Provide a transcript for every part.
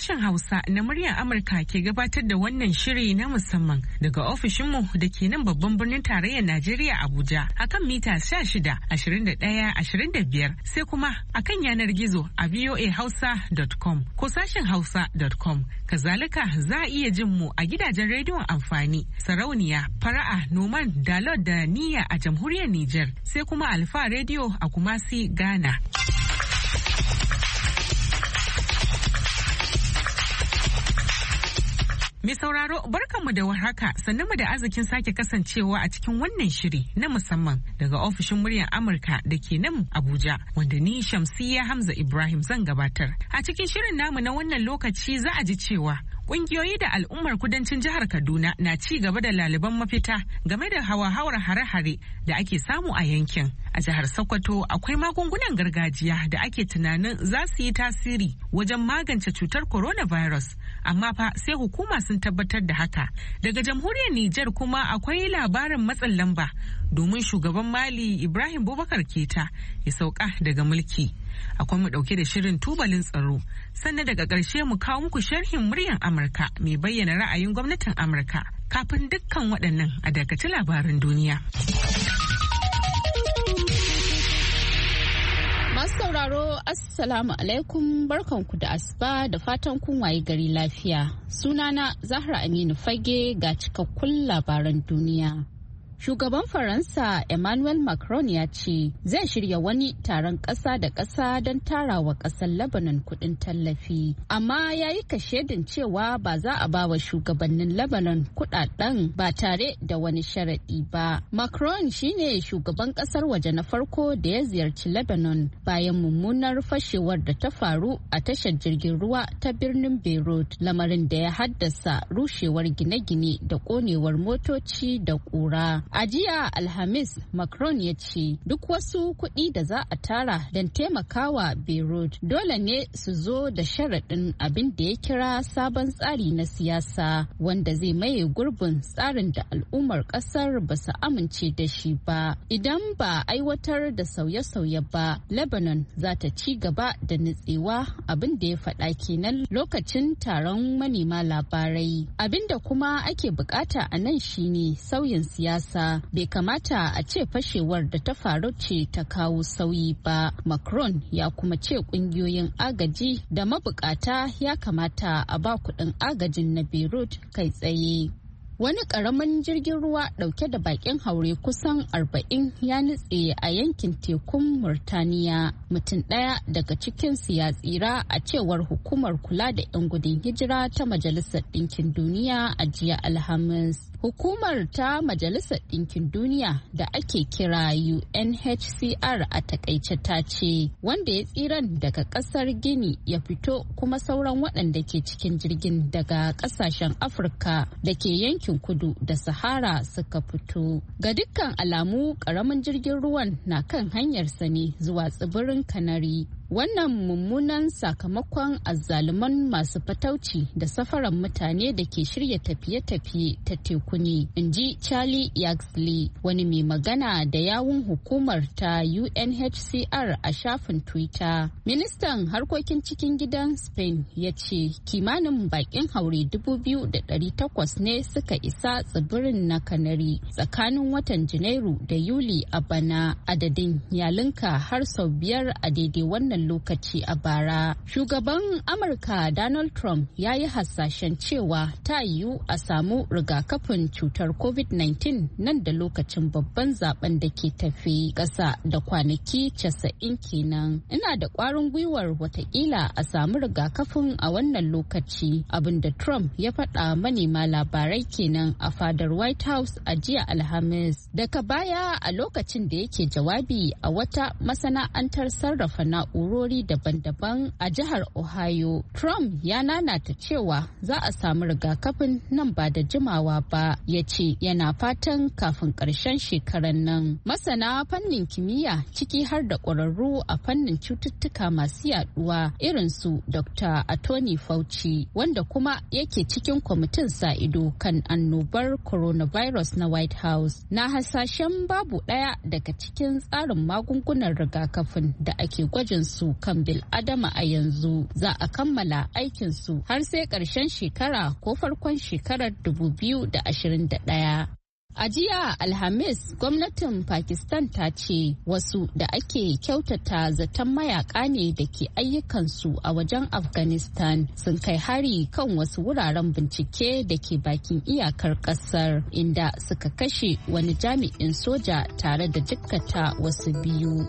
sashen Hausa na muryar Amurka ke gabatar da wannan shiri na musamman daga ofishinmu da ke nan babban birnin tarayyar Najeriya Abuja akan mita 16, 21, 25 sai kuma akan yanar gizo a voahausa.com ko sashen hausa.com. Kazalika za a iya jin mu a gidajen rediyon amfani, sarauniya, fara'a, noman, dalot da niyya a jamhuriyar Nijar sai kuma Alfa rediyo a Kumasi, Ghana. Mai sauraro barkanmu da warhaka sannan mu da arzikin sake kasancewa a cikin wannan shiri na musamman daga ofishin muryar Amurka da ke nan Abuja wanda ni Shamsiyya Hamza Ibrahim zan gabatar. A cikin shirin namu na wannan lokaci za a ji cewa ƙungiyoyi da al'ummar kudancin jihar Kaduna na ci gaba da laliban mafita game da hawa-hawar hare-hare da ake samu a yankin. A jihar Sokoto akwai magungunan gargajiya da ake tunanin za su yi tasiri wajen magance cutar coronavirus, amma fa sai hukuma sun tabbatar da haka. Daga jamhuriyar Nijar kuma akwai labarin matsin lamba domin shugaban Mali Ibrahim Boubacar Keita ya sauka daga mulki. Akwai mu dauke da shirin tubalin tsaro, sannan daga ƙarshe mu kawo muku sharhin muryar Amurka mai bayyana ra'ayin gwamnatin Amurka. Kafin dukkan waɗannan a dakaci labaran duniya. Masu sauraro Assalamu alaikum, barkanku da asuba da fatan kun waye gari lafiya. Sunana Zahra Aminu Fage ga cikakkun labaran duniya. Shugaban Faransa Emmanuel Macron ya ce zai shirya wani taron ƙasa da ƙasa don tarawa ƙasar Lebanon kuɗin tallafi. Amma ya yi kashedin cewa ba za a ba wa shugabannin Lebanon kuɗaɗen ba tare da wani sharaɗi ba. Macron shine shugaban ƙasar waje na farko da ya ziyarci Lebanon bayan mummunar fashewar da ta faru a tashar jirgin ruwa ta birnin Beirut, lamarin da ya haddasa rushewar gine-gine da ƙonewar motoci da ƙura. A jiya Alhamis, Macron ya ce duk wasu kuɗi da za a tara don taimakawa Beirut dole ne su zo da sharaɗin abin da ya kira sabon tsari na siyasa wanda zai maye gurbin tsarin da al'ummar ƙasar ba su amince da shi ba. Idan ba aiwatar da sauye-sauye ba, Lebanon za ta ci gaba da nutsewa, abin da ya faɗa kenan lokacin taron manema labarai. Abin da kuma ake bukata a nan shine sauyin siyasa. Bai kamata a ce fashewar da ta faru ce ta kawo sauyi ba. Macron ya kuma ce kungiyoyin agaji da mabukata ya kamata a ba kuɗin agajin na Beirut kai tsaye. Wani ƙaramin jirgin ruwa ɗauke da baƙin haure kusan 40 ya nutse a yankin tekun Murtaniya. Mutum ɗaya daga cikinsu ya tsira a cewar hukumar kula da 'yan gudun hijira ta Majalisar Ɗinkin Duniya a jiya Alhamis. Hukumar ta Majalisar Ɗinkin Duniya da ake kira UNHCR a takaice ta ce wanda ya tsiran daga ƙasar Gini ya fito, kuma sauran waɗanda ke cikin jirgin daga ƙasashen Afirka da ke yankin kudu da Sahara suka fito. Ga dukkan alamu ƙaramin jirgin ruwan na kan hanyarsa ne zuwa tsibirin Kanari. Wannan mummunan sakamakon azzaluman masu fatauci da safaran mutane da ke shirya tafiye-tafiye ta teku ne, in ji Charlie Yaxley, wani mai magana da yawun hukumar ta UNHCR a shafin Twitter. Ministan harkokin cikin gidan Spain ya ce kimanin bakin haure 2,800 ne suka isa tsibirin na Kanari tsakanin watan Janairu da Yuli a bana, adadin ya linka har sau 5 a daidai wannan lokaci a bara. Shugaban Amurka Donald Trump ya yi hasashen cewa ta yiwu a samu rigakafin cutar COVID-19 nan da lokacin babban zaben da ke tafi, ƙasa da kwanaki 90 kenan. Ina da ƙwarin gwiwar watakila a samu rigakafin a wannan lokaci, abinda Trump ya faɗa manema labarai kenan a fadar White House a jiya Alhamis. Daga baya, a lokacin da yake jawabi a wata masana'antar sarrafa na'urori daban-daban a jihar Ohio, Trump ya nanata cewa za a samu rigakafin nan ba da jimawa ba. Ya ce yana fatan kafin ƙarshen shekarar nan. Masana fannin kimiyya, ciki har da ƙwararru a fannin cututtuka masu yaduwa irin su Dr. Anthony Fauci, wanda kuma yake cikin kwamitin sa ido kan annobar coronavirus na White House, na hasashen babu ɗaya daga cikin tsarin magungunan rigakafin da ake gwajin su kan bil'adama a yanzu za a kammala aikinsu har sai ƙarshen shekara ko farkon shekarar 2021. A jiya Alhamis, gwamnatin Pakistan ta ce wasu da ake kyautata zaton mayaka ne da ke ayyukansu a wajen Afghanistan sun kai hari kan wasu wuraren bincike da ke bakin iyakar kasar, inda suka kashe wani jami'in soja tare da jikkata wasu biyu.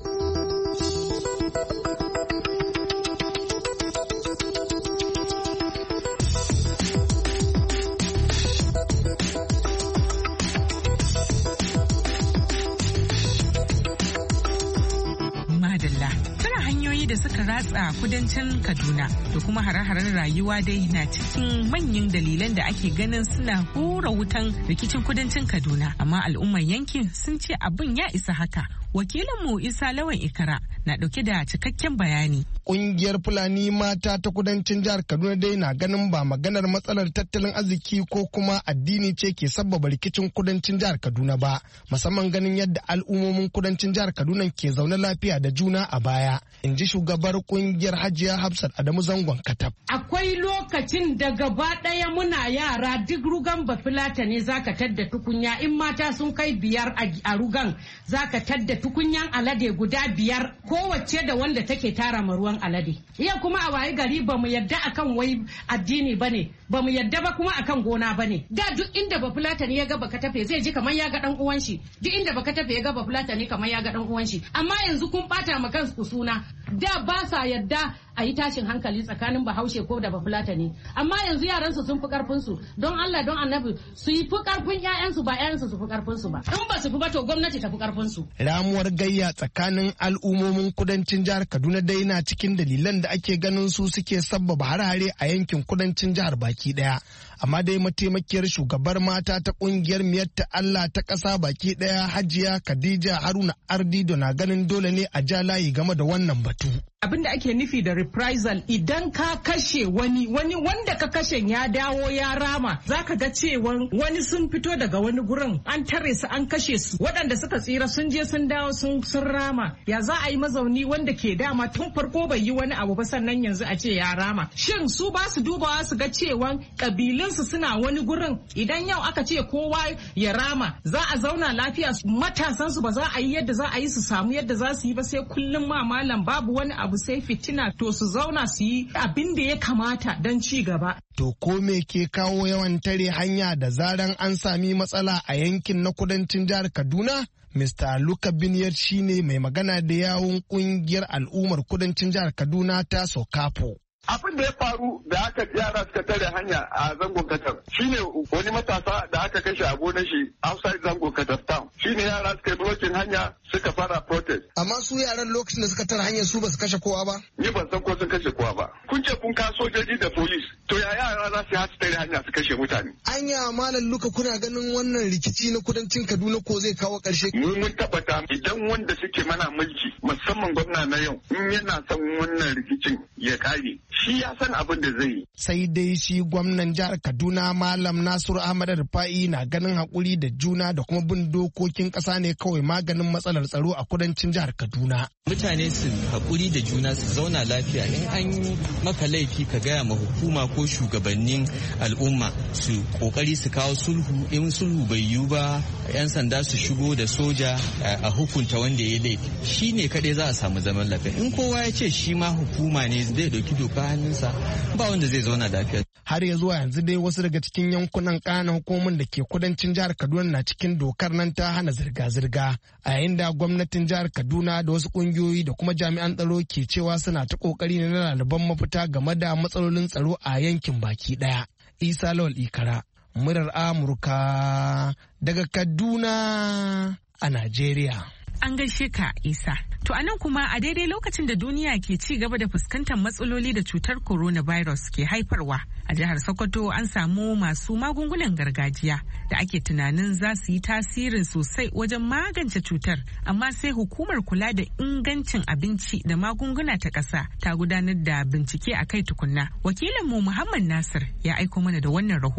da suka ratsa kudancin Kaduna da kuma hare-haren rayuwa dai na cikin manyan dalilan da ake ganin suna hura wutan rikicin kudancin Kaduna, amma al'ummar yankin sun ce abin ya isa haka. Wakilinmu Isa Lawan Ikara na dauke da cikakken bayani. Kungiyar Fulani mata ta kudancin jihar Kaduna dai na ganin ba maganar matsalar tattalin arziki ko kuma addini ce ke sabbaba rikicin kudancin jihar Kaduna ba, musamman ganin yadda al'ummomin kudancin jihar Kaduna ke zaune lafiya da juna a baya, in ji shugabar kungiyar Hajiya Hafsat Adamu Zangon Katab. Akwai lokacin da gaba ɗaya muna yara duk rugan bafulata ne zaka tadda tukunya, in mata sun kai 5 a rugan zaka tadda tukunyan alade guda 5, kowace da wanda take tara ma ruwan alade. Iya kuma a waye gari ba mu yadda akan wai addini bane, ba mu yadda ba kuma akan gona bane. Da duk inda bafulata ne ya ga baka tafe zai ji kamar ya ga dan uwan shi, duk inda baka tafe ya ga bafulata ne kamar ya ga dan uwan shi. Amma yanzu kun bata ma kansu suna. Da ba sa yadda a yi tashin hankali tsakanin bahaushe ko da bafulata ne, amma yanzu yaransu sun fi karfin su. Don Allah don Annabi su yi fi karfin ƴaƴansu ba ƴaƴansu su fi karfin su ba. In ba su fi ba to gwamnati ta fi karfin su. Ramuwar gayya tsakanin al'ummomin kudancin jihar Kaduna dai na cikin dalilan da ake ganin su suke sabbaba hare-hare a yankin kudancin jihar baki daya. Amma dai mataimakiyar shugabar mata ta kungiyar Miyatta Allah ta ƙasa baki daya Hajiya Khadija Haruna Ardido na ganin dole ne a ja layi game da wannan batu. Abin da ake nufi da reprisal, idan ka kashe wani wanda ka kashe ya dawo ya rama, zaka ga cewa wani sun fito daga wani gurin an tare su an kashe su, waɗanda suka tsira sun je sun dawo sun rama. Ya za a yi mazauni wanda ke dama tun farko bai yi wani abu ba sannan yanzu a ce ya rama? Shin su ba su dubawa su ga cewa kabilunsu suna wani gurin, idan yau aka ce kowa ya rama za a zauna lafiya, matasansu ba za a yi yadda za a yi su samu yadda za su yi ba, sai kullum ma malam babu wani abu sai fitina, to su zauna su yi abin da ya kamata don ci gaba. To ko me ke kawo yawan tare hanya da zaran an sami matsala a yankin na kudancin jihar Kaduna? Mr. Luka Biniyar shine mai magana da yawun kungiyar al'ummar kudancin jihar Kaduna ta Sokapo. Abin da ya faru da aka yara suka tare hanya a zangon Katar shine wani matasa da aka kashe a gonar shi outside zangon Katar town. Shine yara suka yi blocking hanya suka fara protest. Amma su yaran lokacin da suka tare hanyar su ba su kashe kowa ba? Ni ban san ko sun kashe kowa ba. Kun ce kun ka sojoji da police. To ya yara za su hasu tare hanya su kashe mutane. Anya Malam Luka kuna ganin wannan rikici na kudancin Kaduna ko zai kawo ƙarshe? Mun tabbata idan wanda suke mana mulki musamman gwamna na yau in yana son wannan rikicin ya kare. Shi ya san abin da zai yi. Sai dai shi gwamnan jihar Kaduna Malam Nasiru Ahmad Rufa'i na ganin haƙuri da juna da kuma bin dokokin ƙasa ne kawai maganin matsalar tsaro a kudancin jihar Kaduna. Mutane su haƙuri da juna su zauna lafiya, in an yi maka laifi ka gaya ma hukuma ko shugabannin al'umma su kokari su kawo sulhu, in sulhu bai yiwu ba 'yan sanda su shigo da soja a hukunta wanda ya laifi, shi ne kaɗai za a samu zaman lafiya. In kowa ya ce shi ma hukuma ne zai ɗauki doka hannunsa ba wanda zai zauna lafiya. Har ya zuwa yanzu dai wasu daga cikin yankunan ƙananan hukumomin da ke kudancin jihar Kaduna na cikin dokar nan ta hana zirga-zirga, a yayin da gwamnatin jihar Kaduna da wasu ƙungiyoyi da kuma jami'an tsaro ke cewa suna ta ƙoƙari ne na lalaban mafita game da matsalolin tsaro a yankin baki ɗaya. Isa Lawal Ikara, murar Amurka daga Kaduna a Najeriya. An gaishe ka Isa. To a nan kuma a daidai lokacin da duniya ke ci gaba da fuskantar matsaloli da cutar coronavirus ke haifarwa, a jihar Sokoto an samu masu magungunan gargajiya da ake tunanin za su yi tasirin sosai wajen magance cutar, amma sai hukumar kula da ingancin abinci da magunguna ta ƙasa ta gudanar da bincike a kai tukunna. Wakilinmu Muhammad Nasir ya aiko mana da wannan rahoton.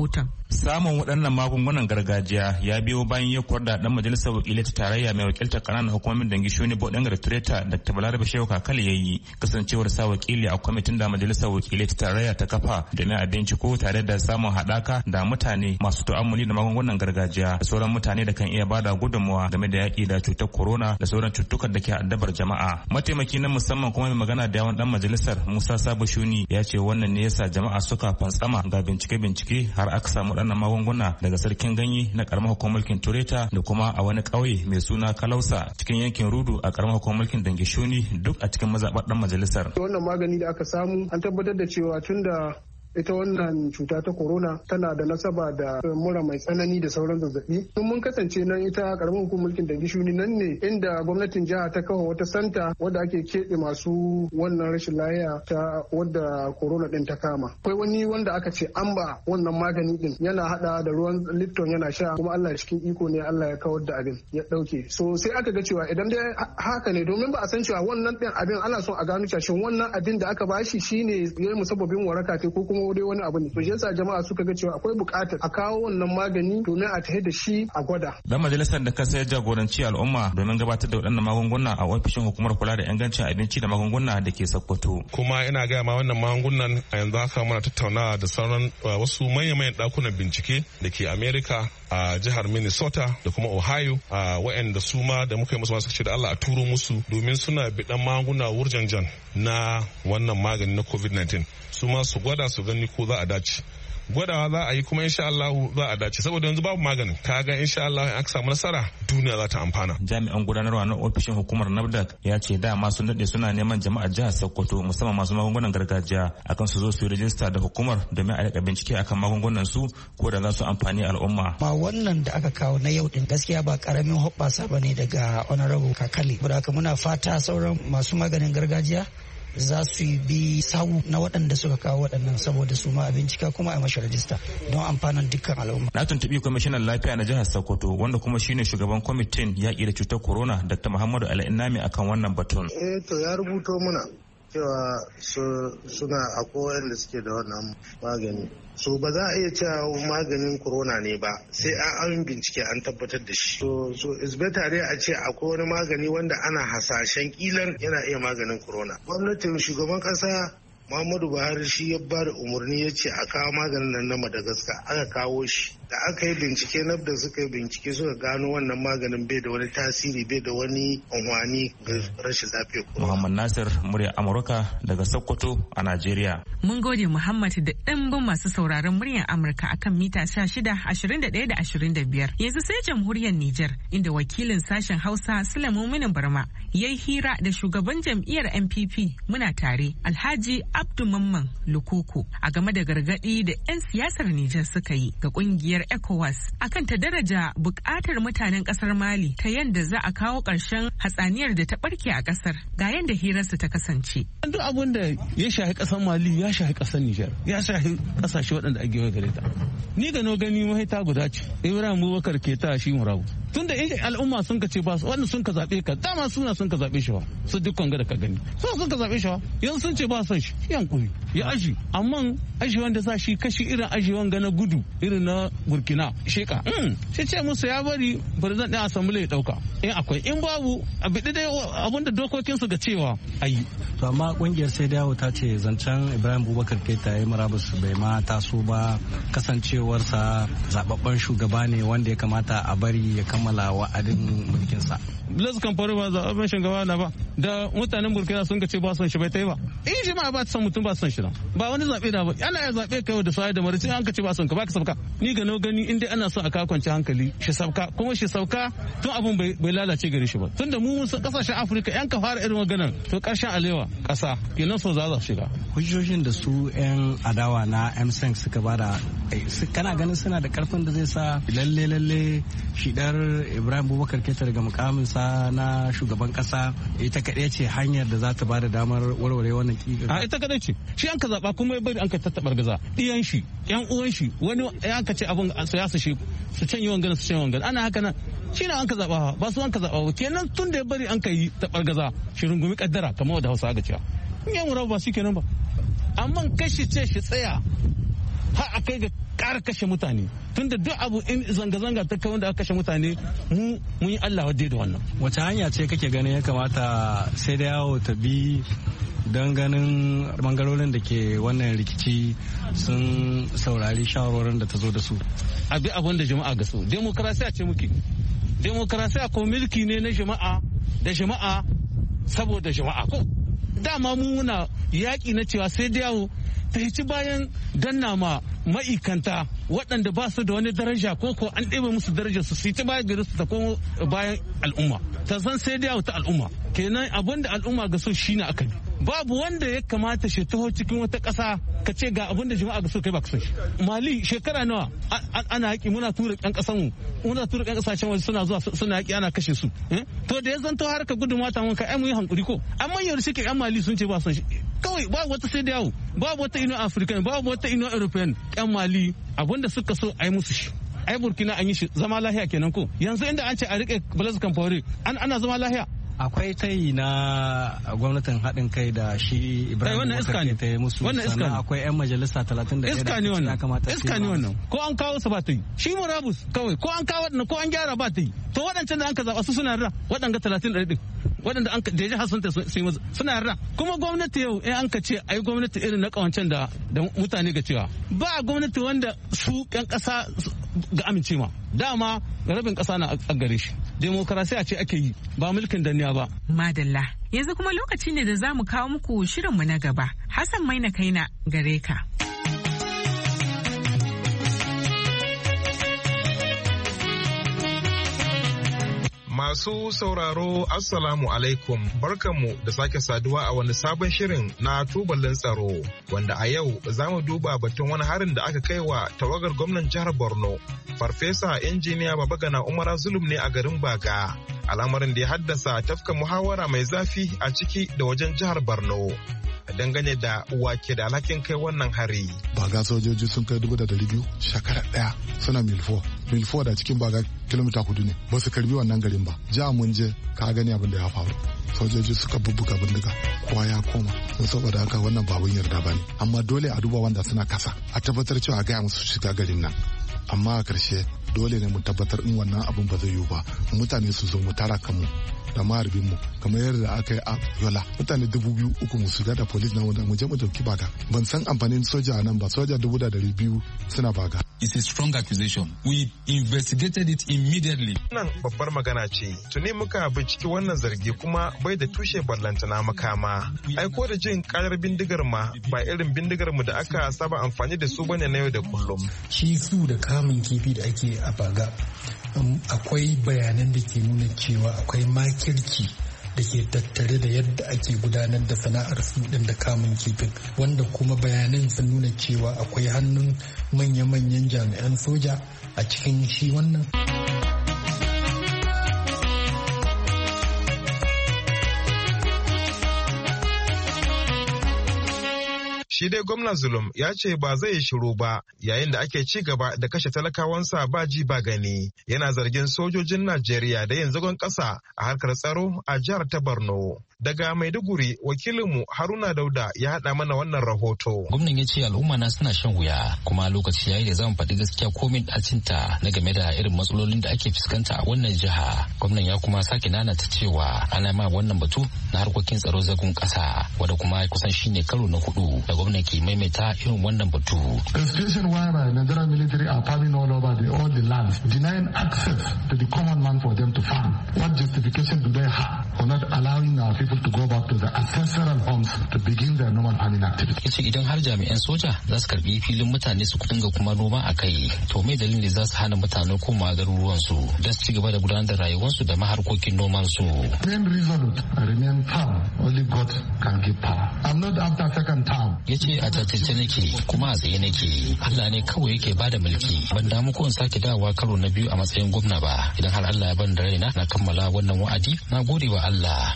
Samun waɗannan magungunan gargajiya ya biyo bayan yakuwar da ɗan majalisar wakilai ta tarayya mai wakiltar ƙananan hukumomin dangi shuni Bodinga Tureta Dr. Balarabe Shehu Kakali yayi kasancewar sa wakili a kwamitin da majalisar wakilai ta tarayya ta kafa domin a binciko tare da samun haɗaka da mutane masu tu'ammuli da magungunan gargajiya da sauran mutane da kan iya bada gudunmawa game da yaƙi da cutar corona da sauran cututtukan da ke addabar jama'a. Mataimaki na musamman kuma mai magana da yawan ɗan majalisar Musa Sabo Shuni ya ce wannan ne yasa jama'a suka fantsama ga bincike har aka samu waɗannan magunguna daga sarkin ganye na karamar hukumar mulkin Tureta da kuma a wani ƙauye mai suna Kalausa cikin yankin Rudu a karamar hukumar mulkin Dangishuni duk a cikin mazaɓar ɗan majalisar. Wannan magani da aka samu an tabbatar da cewa tunda ita wannan cuta ta corona tana da nasaba da mura mai tsanani da sauran zazzabi. Tun mun kasance nan ita karamin hukumar mulkin Dangishuni nan ne inda gwamnatin jiha ta kawo wata santa wadda ake keɓe masu wannan rashin lafiya ta wadda corona din ta kama. Akwai wani wanda aka ce an ba wannan magani din yana hada da ruwan Lipton yana sha kuma Allah cikin iko ne Allah ya kawar da abin ya dauke. So sai aka ga cewa idan dai haka ne domin ba a san cewa wannan din abin ana son a gano cewa shin wannan abin da aka bashi shine yayi musabbabin waraka ko kuma dai wani abu ne. To yasa jama'a suka ga cewa akwai buƙatar a kawo wannan magani domin a tafi da shi a gwada. Dan majalisar da kasa ya jagoranci al'umma domin gabatar da waɗannan magunguna a ofishin hukumar kula da ingancin abinci da magunguna da ke Sokoto. Kuma ina gaya ma wannan magungunan a yanzu haka muna tattaunawa da sauran wasu manya-manyan ɗakunan bincike da ke America a jihar Minnesota da kuma Ohio waɗanda su ma da muka yi musu masu ce da Allah a turo musu domin suna biɗan magunguna wurjanjan na wannan magani na COVID-19 su ma su gwada su gani ko za a dace. Gwadawa za a yi kuma insha Allah za a dace saboda yanzu babu maganin kaga insha Allah in aka samu nasara duniya za ta amfana. Jami'an gudanarwa na ofishin hukumar NAFDAC ya ce dama sun daɗe suna neman jama'ar jihar Sokoto musamman masu magungunan gargajiya akan su zo su rijista da hukumar domin a rika bincike akan magungunan su ko da za su amfani al'umma. Ma wannan da aka kawo na yau din gaskiya ba karamin hoɓɓasa bane daga Honorable Kakali. Saboda haka muna fata sauran masu maganin gargajiya za su bi sawu na waɗanda suka kawo waɗannan saboda su ma a bincika kuma a mashi rajista don amfanin dukkan al'umma. Na tuntuɓi kwamishinan lafiya na jihar Sokoto wanda kuma shine shugaban kwamitin yaƙi da cutar corona Dr. Muhammadu Al-Innami akan wannan batun. To ya rubuto muna cewa suna akwai wanda suke da wannan magani. So ba za a iya cewa maganin corona ne ba sai an bincike an tabbatar da shi. So it's better dai a ce akwai wani magani wanda ana hasashen kilan yana iya maganin corona. Gwamnatin shugaban kasa Muhammadu Buhari shi ya ba da umarni ya ce a kawo maganin nan na Madagascar aka kawo shi. Da aka yi bincike da suka yi bincike suka gano wannan maganin bai da wani tasiri bai da wani amfani ga rashin lafiyar corona. Muhammad Nasir murya Amurka daga Sokoto a Najeriya. Mun gode Muhammad da ɗimbin masu sauraron muryar Amurka akan mita 16, 21 da 25. Yanzu sai jamhuriyar Nijar inda wakilin sashen Hausa Sulaiman Minin Barma ya yi hira da shugaban jam'iyyar NPP muna tare Alhaji Abdu Mamman Lukuku a game da gargaɗi da 'yan siyasar Nijar suka yi ga ƙungiyar ECOWAS akan ta daraja buƙatar mutanen ƙasar Mali ta yadda za a kawo ƙarshen hatsaniyar da ta ɓarke a ƙasar. Ga yadda hirarsu ta kasance. Duk abin da ya shahi ƙasar Mali ya shahi ƙasar Nijar ya shahi ƙasashe waɗanda a gefe gare ta. Ni ga no gani mahita guda ce Ibrahim Bubakar ke ta shi murabu. Tunda in al'umma sun ka ce ba su wanda sun ka zaɓe ka dama suna sun ka zaɓe shi ba su dukkan ga da ka gani sun ka zaɓe shi ba yanzu sun ce ba son shi yankuri ya aji amma aji wanda za shi kashi irin aji wanga na gudu irin na Burkina sheka shi ce musu ya bari president ɗin assembly ya ɗauka in akwai in babu a biɗi dai abinda dokokin su ga cewa ayi. To amma kungiyar sai dawo ta ce zancen Ibrahim Bubakar Keita ya yi murabus bai ma taso ba kasancewarsa zababben shugaba ne wanda ya kamata a bari ya kammala wa'adin mulkinsa. Blaise Compaoré ba zaɓen shugaba na ba da mutanen Burkina sun ka ce ba son shi bai ta yi ba in shi ma ba ta son mutum ba son shi na ba wani zaɓe da ba ana ya zaɓe kai da sai da marici an ka ce ba son ka ba ka sabka ni ga nau gani in dai ana son a kawo kwanci hankali shi sabka kuma shi sabka tun abun bai lalace gare shi ba tun da mu kasashen Afirka yan ka fara irin maganar to ƙarshen alewa ƙasa kenan so za shiga. Hujjojin da su 'yan adawa na MSEN suka bada kana ganin suna da karfin da zai sa lalle shidar Ibrahim Bubakar Keita daga mukamin sa na shugaban kasa ita kadai ce hanyar da za ta bada damar warware wannan kiga. A ita kadai ce shi an ka zaba kuma ya bari an ka tattabar gaza diyan shi yan uwan shi wani ya ka ce abun ya su shi su canye wangana su canye wangana ana haka nan shi na an ka zaba ba su an ka zaba kenan tun da ya bari an ka yi tabar gaza shi rungumi kaddara kamar da Hausa ga cewa in yan murabu ba shi kenan ba amma kashi ce shi tsaya har a kai ga ƙara kashe mutane tunda duk abu in zanga-zanga ta kai wanda aka kashe mutane mun yi Allah wadde da wannan. Wace hanya ce kake ganin ya kamata sai da yawo ta bi don ganin bangarorin da ke wannan rikici sun saurari shawarorin da ta zo da su? Abi abin da jama'a ga so. Demokarasiya ce muke. Demokarasiya ko mulki ne na jama'a da jama'a saboda jama'a ko. Dama mu muna yaƙi na cewa sai da yawo ta hici bayan danna ma ma'ikanta waɗanda ba su da wani daraja ko an ɗebe musu daraja su yi ta bayan gari su ta komo bayan al'umma ta san sai da yawo ta al'umma kenan abin da al'umma ga so shine aka bi babu wanda ya kamata shi taho cikin wata ƙasa ka ce ga abin da jama'a ga so kai ba ka so shi. Mali shekara nawa ana yaƙi muna tura ƴan ƙasan mu muna tura ƴan ƙasashen waje suna zuwa suna yaƙi ana kashe su to da ya zanto har ka gudun mata mun kai mu yi hankuri ko amma yau shi ke ƴan Mali sun ce ba son shi kawai babu wata sai da yawo babu wata Union African babu wata Union European ƴan Mali abin da suka so a yi musu shi. Ai Burkina an yi shi zama lahiya kenan ko yanzu inda an ce a rike Blaise Compaoré ana zama lahiya. Akwai tayi na gwamnatin haɗin kai da shi Ibrahim Boubacar ta yi musu sannan akwai 'yan majalisa 31 iska ne wannan iska ne wannan ko an kawo su ba ta yi shi murabus kawai ko an kawo waɗanda ko an gyara ba ta yi to waɗancan da an ka zaɓa su suna yarda waɗanda 31 ɗin waɗanda an da ya hasunta sai maza suna yarda kuma gwamnati yau in an ka ce ai gwamnati irin na kawancen da mutane ga cewa ba gwamnati wanda su ƴan ƙasa ga amincewa dama rabin ƙasa na a gare shi demokarasiya ce ake yi ba mulkin danniya ba. Madalla yanzu kuma lokaci ne da za mu kawo muku shirinmu na gaba. Hassan Maina Kaina gare ka. Masu sauraro Assalamu alaikum barkanmu da sake saduwa a wani sabon shirin na tubalin tsaro wanda a yau za mu duba batun wani harin da aka kai wa tawagar gwamnan jihar Borno. Farfesa injiniya Babagana Umara Zulum ne a garin Baga. Al'amarin da ya haddasa tafka muhawara mai zafi a ciki da wajen jihar Borno. Dangane da wake da alhakin kai wannan hari. Baga sojoji sun kai 200,000 shekara ɗaya suna milfo da cikin Baga kilomita 4 ne ba su karbi wannan garin ba. Ja mun je ka gani abin da ya faru. Sojoji suka bubbuga bindiga kowa ya koma don saboda haka wannan babun yarda ba ne. Amma dole a duba wanda suna kasa a tabbatar cewa gaya musu shiga garin nan. Amma a karshe dole ne mu tabbatar in wannan abin ba zai yiwu ba mutane su zo mu tara kanmu da maharbinmu kamar yadda aka yi a Yola mutane 2,000 mu shiga da polis na wanda mu je mu dauki Baga ban san amfanin soja a nan ba soja 2,200 suna Baga. It's a strong accusation. We investigated it immediately. Nan babbar magana ce tuni muka binciki wannan zargi kuma bai da tushe ballantana makama. Aiko da jin karar bindigar ma ba irin bindigar mu da aka saba amfani da su bane na yau da kullum. Shi su da kamun kifi da ake a Baga akwai bayanan da ke nuna cewa akwai makirci da ke tattare da yadda ake gudanar da sana'ar su din da kamun kifin wanda kuma bayanan sun nuna cewa akwai hannun manya-manyan jami'an soja a cikin shi wannan. Shi dai gwamna Zulum ya ce ba zai shiru ba yayin da ake ci gaba da kashe talakawansa ba ji ba gani. Yana zargin sojojin Najeriya da yin zagon ƙasa a harkar tsaro a jihar ta Borno. Daga Maiduguri wakilinmu Haruna Dauda ya haɗa mana wannan rahoto. Gwamnan ya ce al'umma na suna shan wuya kuma lokaci yayi da zan faɗi gaskiya komai ɗacinta na game da irin matsalolin da ake fuskanta a wannan jiha. Gwamnan ya kuma sake nanata cewa ana ma wannan batu na harkokin tsaro zagon ƙasa wanda kuma kusan shine karo na 4 da gwamnan ke maimaita irin wannan batu. The situation whereby Nigerian military are farming all over all the lands, denying access to the common man for them to farm. What justification do they have for not allowing our people to go back to the ancestral homes to begin their normal farming activity? Yace idan har jami'an soja za su karbi filin mutane su dinga kuma noma a kai, to me dalilin da za su hana mutane komawa garuruwan su don su ci gaba da gudanar da rayuwarsu da maharkokin noman su? Remain resolute, remain firm. Only God can give power. I'm not after second term. Yace a tattace nake kuma a tsaye nake. Allah ne kawai yake bada mulki. Ban damu ko in sake dawowa karo na biyu a matsayin gwamna ba. Idan har Allah ya ban da raina na kammala wannan wa'adi, na gode wa Allah.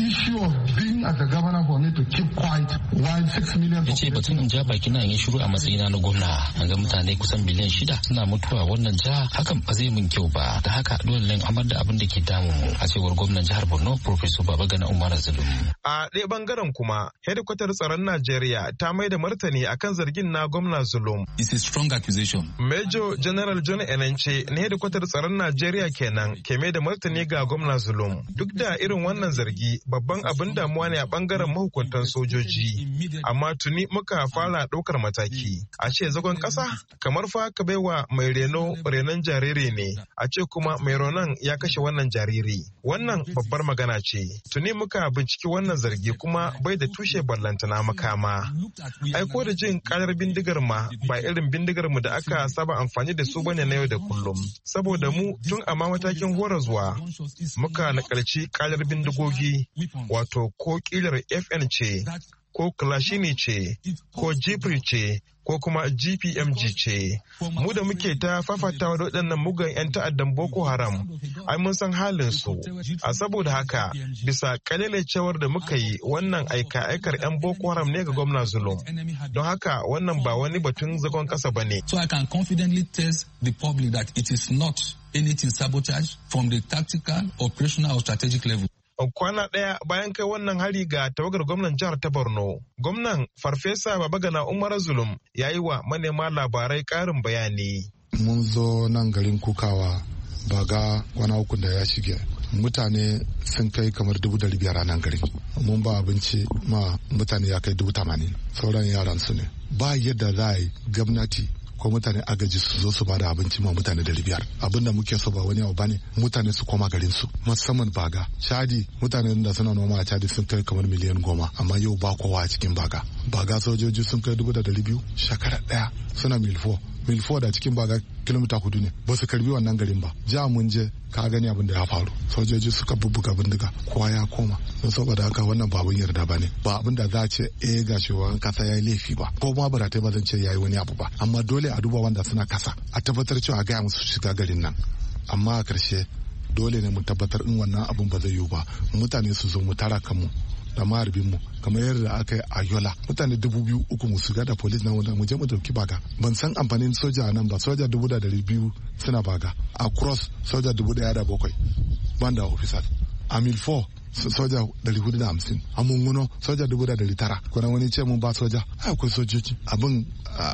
issue of being as a governor for me to keep quiet while 6 million. Ya ce batun in ja baki na yi shiru a matsayina na gwamna. An ga mutane kusan miliyan 6 suna mutuwa wannan jiha, hakan ba zai min kyau ba. Da haka dole ne amar da abin da ke damu mu, a cewar gwamnan jihar Borno Professor Babagana Umar Zulum. A ɗaya bangaren kuma, hedikwatar tsaron Najeriya ta mai da martani akan zargin na gwamna Zulum. It's a strong accusation. Major General John Enenche na hedikwatar tsaron Najeriya kenan ke mai da martani ga gwamna Zulum. Duk da irin wannan zargi, babban abin damuwa ne a bangaren mahukuntan sojoji. Amma tuni muka fara ɗaukar mataki. A ce zagon ƙasa kamar fa ka baiwa mai renon jariri ne. A ce kuma mai renon ya kashe wannan jariri. Wannan babbar magana ce. Tuni muka binciki wannan zargi kuma bai da tushe ballantana makama. Aiko da jin karar bindigar ma ba irin bindigar mu da aka saba amfani da su bane na yau da kullum. Saboda mu tun a matakin horazwa muka nakalci karar bindigogi, wato ko kilar FN ce, ko Kalashini ce, ko Jifri ce, ko kuma GPMG ce. Mu da muke ta fafatawa da waɗannan mugan 'yan ta'addan Boko Haram, ai mun san halin su. A saboda haka, bisa kalalecewar da muka yi, wannan aika-aikar 'yan Boko Haram ne ga gwamna Zulum. Don haka wannan ba wani batun zagon ƙasa ba ne. So I can confidently tell the public that it is not anything sabotage from the tactical, operational or strategic level. Kwana ɗaya bayan kai wannan hari ga tawagar gwamnan jihar ta Borno, gwamnan Farfesa Babagana Umar Zulum ya yi wa manema labarai ƙarin bayani. Mun zo nan garin Kukawa Baga kwana uku da ya shige. Mutane sun kai kamar 500,000 a nan garin. Mun ba abinci ma mutane ya kai 80,000. Sauran yaran su ne. Ba yadda za a yi gwamnati ko mutane agaji su zo su ba da abinci ma mutane 500. Abinda muke so ba wani abu bane, mutane su koma garin su, musamman Baga. Chadi, mutane da suna noma a Chadi sun kai kamar miliyan 10, amma yau ba kowa a cikin Baga. Baga sojoji sun kai 2,200 shekara ɗaya suna milfo da cikin Baga kilomita 4 ne, ba su karbi wannan garin ba. Ja mun je ka gani abin da ya faru, sojoji suka bubbuga bindiga, kowa ya koma. Don saboda haka wannan ba abin yarda ba ne, ba abin da za a ce ga shugaban kasa ya yi laifi ba, ko ma baratai ba zan ce ya yi wani abu ba, amma dole a duba wanda suna kasa a tabbatar cewa a gaya musu shiga garin nan. Amma a karshe dole ne mu tabbatar in wannan abin ba zai yiwu ba, mutane su zo mu tara kanmu da maharbin mu kamar yadda aka yi a Yola, mutane 2,300 mu shiga da polis na wanda mu je mu dauki Baga. Ban san amfanin soja a nan ba, soja 2,200 suna Baga, a Cross soja 1,700 banda officers, a Milfo soja 450, a Munguno soja 900. Kuna wani ce mun ba soja, akwai sojoji. Abin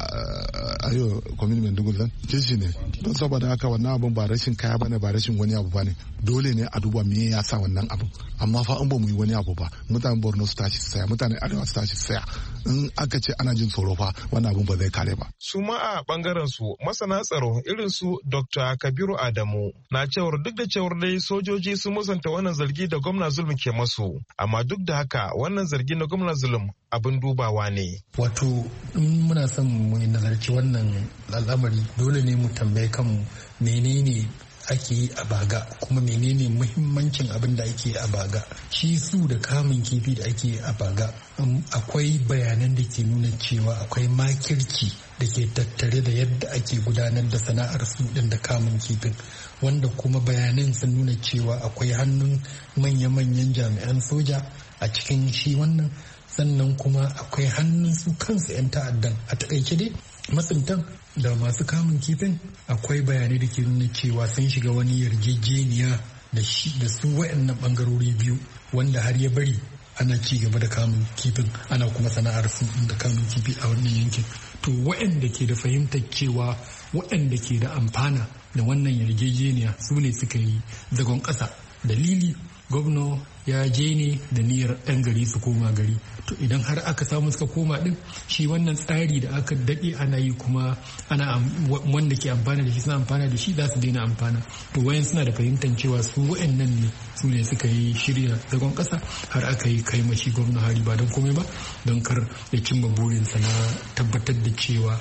ayo kwamini mai dugulan kishi ne. Don saboda haka wannan abin ba rashin kaya bane, ba rashin wani abu bane. Dole ne a duba me ya sa wannan abin. Amma fa an ba mu yi wani abu ba, mutanen Borno su tashi saya, mutanen Arewa su tashi saya. In aka ce ana jin tsoro fa wannan abin ba zai kare ba. Su ma a bangaren su masana tsaro irin su Dr. Kabiru Adamu na cewar duk da cewar dai sojoji sun musanta wannan zargi da gwamna Zulum ke masu, amma duk da haka wannan zargi na gwamna Zulum abin dubawa ne. Wato in muna son mu nazarci wannan al'amari dole ne mu tambaye kanmu menene ake yi a Baga, kuma menene muhimmancin abin da ake a Baga. Shi su da kamun kifi da ake a Baga, akwai bayanan da ke nuna cewa akwai makirci da ke tattare da yadda ake gudanar da sana'ar su din da kamun kifin, wanda kuma bayanan sun nuna cewa akwai hannun manya-manyan jami'an soja a cikin shi wannan, sannan kuma akwai hannun su kansu 'yan ta'addan. A takaice dai matsintan da masu kamun kifin akwai bayanai da ke nuna cewa sun shiga wani yarjejeniya da su wayannan bangarori biyu, wanda har ya bari ana ci gaba da kamun kifin, ana kuma sana'ar su da kamun kifi a wannan yankin. To wayanda ke da fahimtar cewa wayanda ke da amfana da wannan yarjejeniya su ne suka yi zagon ƙasa. Dalili, gwamna ya je ne da niyyar 'yan gari su koma gari. To idan har aka samu suka koma din, shi wannan tsari da aka daɗe ana yi kuma ana wanda ke amfana da shi suna amfana da shi, za su daina amfana. To wayan suna da fahimtar cewa su wayannan ne su ne suka yi shirya zagon ƙasa har aka yi kai mashi gwamna hari ba don komai ba, don kar ya cimma burinsa na tabbatar da cewa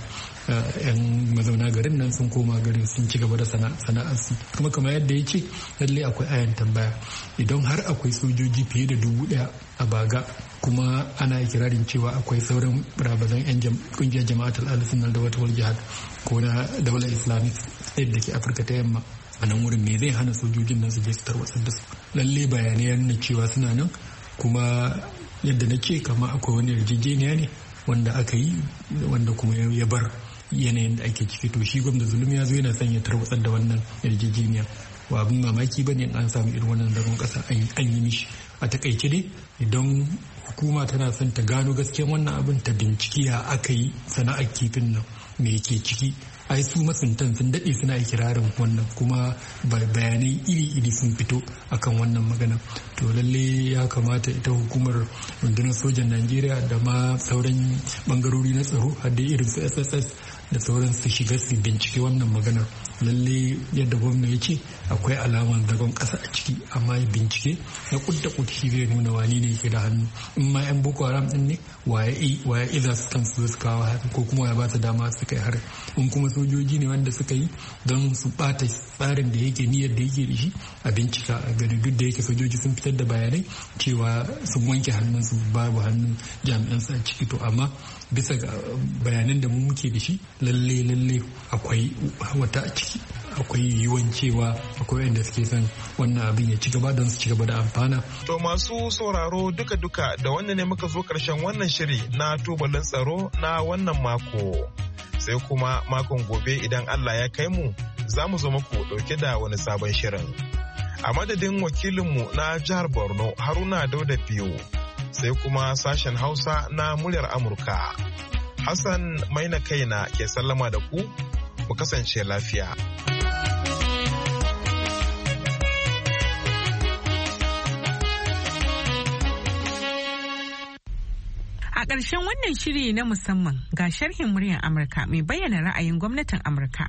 'yan mazauna garin nan sun koma garin sun ci gaba da sana'arsu. Kuma kamar yadda ya ce, lallai akwai ayan tambaya. Idan har akwai sojoji fiye da 1,000 a Baga, kuma ana ikirarin cewa akwai sauran rabazan 'yan kungiyar jama'atul al-sunnah da wata jihad ko na daular islamic state da ke Afirka ta yamma, a nan wurin me zai hana sojojin nan su je su tarwatsar da su? Lallai bayanai ya nuna cewa suna nan, kuma yadda na ce kama akwai wani yarjejeniya ne wanda aka yi wanda kuma ya bar yanayin da ake ciki. To shi gwamnati zulum ya zo yana son ya tarwatsar da wannan yarjejeniya. Wa abin mamaki bane an samu irin wannan zagon kasa an yi mishi. A takaice dai idan hukuma tana son ta gano gaskiyan wannan abin ta binciki ya aka yi sana'ar kifin nan me yake ciki. Ai su masuntan sun daɗe suna ikirarin wannan kuma bayanai iri-iri sun fito akan wannan magana. To lalle ya kamata ita hukumar rundunar sojan Najeriya da ma sauran bangarori na tsaro har da irin su SSS da sauran su shiga su bincike wannan maganar. Lalle yadda gwamna ya ce akwai alaman zagon ƙasa a ciki, amma bincike na kudda shi zai nuna wani ne yake da hannu. In ma 'yan Boko Haram din ne waye iza su kansu su kawo hari ko kuma ya ba su dama su kai hari. In kuma sojoji ne wanda suka yi don su bata tsarin da yake niyyar da yake da shi a bincika a gani. Duk da yake sojoji sun fitar da bayanai cewa sun wanke hannunsu babu hannun jami'an su a ciki. To amma bisa ga bayanan da mu muke da shi lalle akwai wata a ciki, akwai yiwuwan cewa akwai wanda suke son wannan abin ya ci gaba don su ci gaba da amfana. To masu sauraro duka-duka da wannan ne muka zo karshen wannan shiri na tubalin tsaro na wannan mako. Sai kuma makon gobe idan Allah ya kai mu za mu zo muku dauke da wani sabon shirin. A madadin wakilinmu na jihar Borno Haruna Dauda Biyu, sai kuma sashen Hausa na muryar Amurka. Hassan Maina Kaina ke sallama da ku kasance lafiya. A ƙarshen wannan shiri na musamman ga sharhin muryar Amurka mai bayyana ra'ayin gwamnatin Amurka.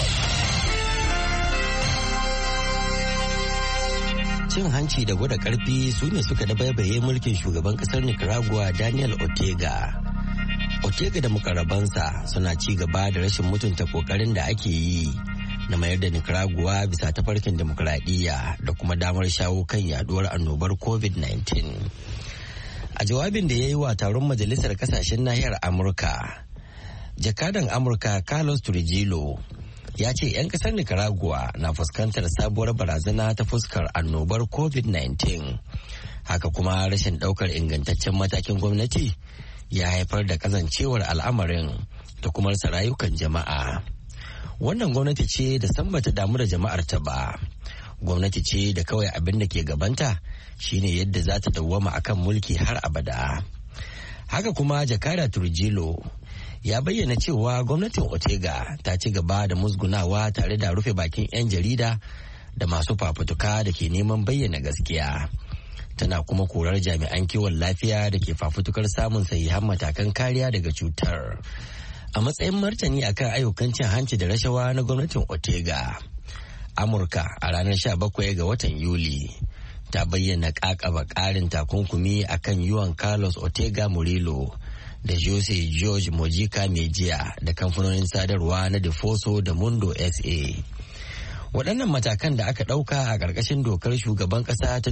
Cin hanci da gwada ƙarfi su ne suka dabaibaye mulkin shugaban ƙasar Nicaragua Daniel Ortega. Ortega da mukarrabansa suna ci gaba da rashin mutunta ƙoƙarin da ake yi na mayar da Nicaragua bisa tafarkin demokuraɗiyya da kuma damar shawo kan yaduwar annobar COVID-19. A jawabin da ya yi wa taron majalisar kasashen nahiyar Amurka, jakadan Amurka Carlos Trujillo ya ce 'yan kasar Nicaragua na fuskantar sabuwar barazana ta fuskar annobar COVID-19. Haka kuma rashin daukar ingantaccen matakin gwamnati ya haifar da kazancewar al'amarin da kuma rasa rayukan jama'a. Wannan gwamnati ce da san bata damu da jama'ar ta ba. Gwamnati ce da kawai abin da ke gabanta shine yadda za ta dawwama akan mulki har abada. Haka kuma jakada Trujillo ya bayyana cewa gwamnatin Ortega ta ci gaba da musgunawa tare da rufe bakin 'yan jarida da masu fafutuka da ke neman bayyana gaskiya. Tana kuma korar jami'an kiwon lafiya da ke fafutukar samun sahihan matakan kariya daga cutar. A matsayin martani akan ayyukan cin hanci da rashawa na gwamnatin Ortega, Amurka a ranar 17 ga watan Yuli ta bayyana kakaba karin takunkumi akan Juan Carlos Ortega Murillo da Jose George Mojica Mejia da kamfanonin sadarwa na Defoso da Mundo SA. Waɗannan matakan da aka ɗauka a ƙarƙashin dokar shugaban ƙasa ta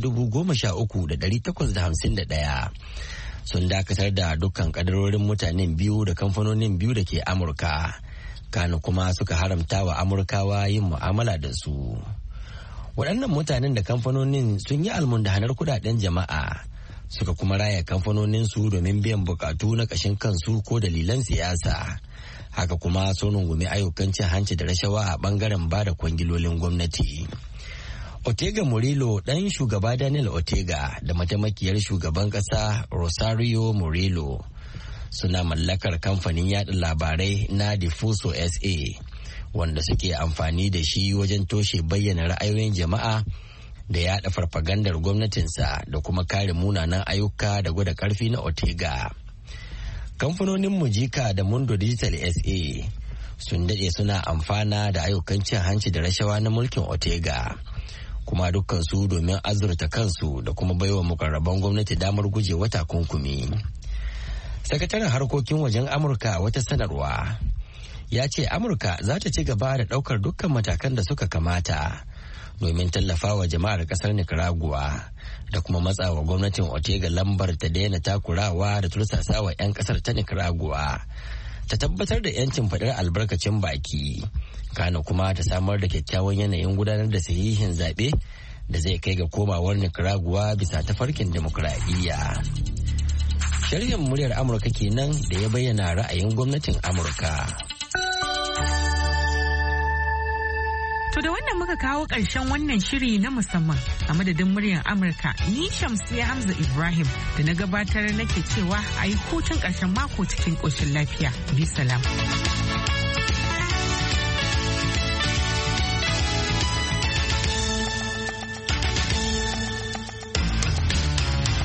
13,851 sun dakatar da dukkan ƙadarorin mutanen biyu da kamfanonin biyu da ke Amurka. Kano kuma suka haramta wa Amurkawa yin mu'amala da su. Waɗannan mutanen da kamfanonin sun yi almundahanar kudaden jama'a, suka kuma raya kamfanoninsu domin biyan bukatu na ƙashin kansu ko dalilan siyasa. Haka kuma sun rungumi ayyukan cin hanci da rashawa a ɓangaren ba da kwangilolin gwamnati. Ortega Murillo ɗan shugaba Daniel Ortega da mataimakiyar shugaban ƙasa Rosario Murillo suna mallakar kamfanin yada labarai na Defoso SA, wanda suke amfani da shi wajen toshe bayyana ra'ayoyin jama'a da yada farfagandar gwamnatinsa da kuma kare munanan ayyuka da gwada karfi na Ortega. Kamfanonin Mujica da Mundo Digital SA sun daɗe suna amfana da ayyukan cin hanci da rashawa na mulkin Ortega, kuma dukkansu domin azurta kansu da kuma baiwa mukarraban gwamnati damar gujewa takunkumi. Sakataren harkokin wajen Amurka wata sanarwa ya ce Amurka za ta ci gaba da ɗaukar dukkan matakan da suka kamata domin tallafawa jama'ar ƙasar Nicaragua da kuma matsawa gwamnatin Ortega lambar ta daina takurawa da tursasawa 'yan ƙasar ta Nicaragua, ta tabbatar da 'yancin faɗar albarkacin baki, kana kuma ta samar da kyakkyawan yanayin gudanar da sahihin zaɓe da zai kai ga komawar Nicaragua bisa tafarkin demokuraɗiyya. Sharhin muryar Amurka kenan da ya bayyana ra'ayin gwamnatin Amurka. To da wannan muka kawo ƙarshen wannan shiri na musamman a madadin muryar Amurka, ni Shamsiyya Hamza Ibrahim da na gabatar nake cewa a yi hutun ƙarshen mako cikin ƙoshin lafiya. Bi salam.